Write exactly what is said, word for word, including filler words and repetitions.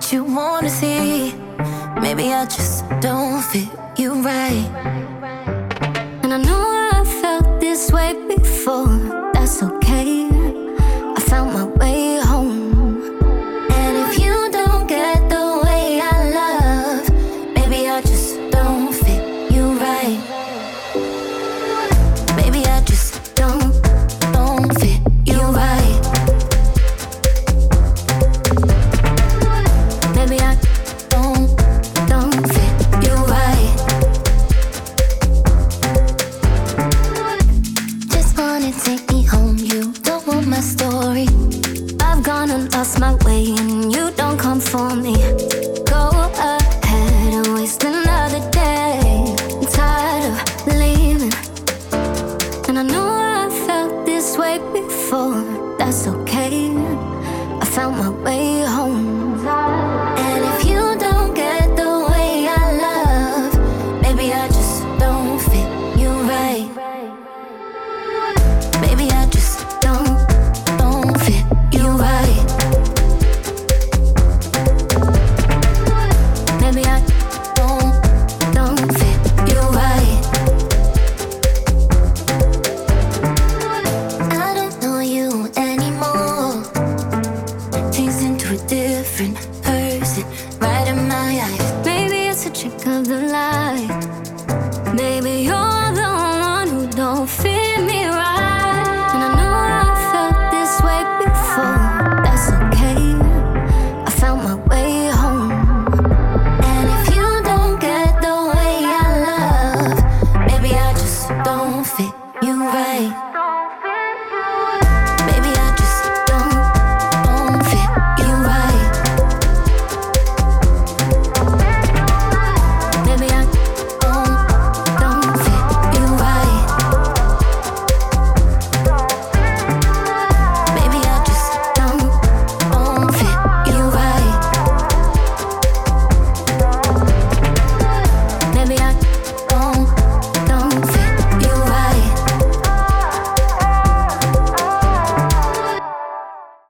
what you wanna see. Maybe I just don't fit you right. And I know I felt this way before. That's okay, I found my way home. And if you don't get the way I love, maybe I just don't fit you right. Maybe I just don't, don't fit you right. Maybe I don't, don't fit you right. Just wanna take me home, you don't want my story. I've gone and lost my way and you don't come for me. Go ahead and waste another day. I'm tired of leaving. And I know I felt this way before. That's okay, I found my way home. And if you don't get the way I love, maybe I just don't fit you right. Maybe I just don't, don't fit you right. Maybe I don't, don't fit you right. I don't know you anymore. Changed into a different person, right in my eyes. Maybe it's a trick of the light. Maybe you're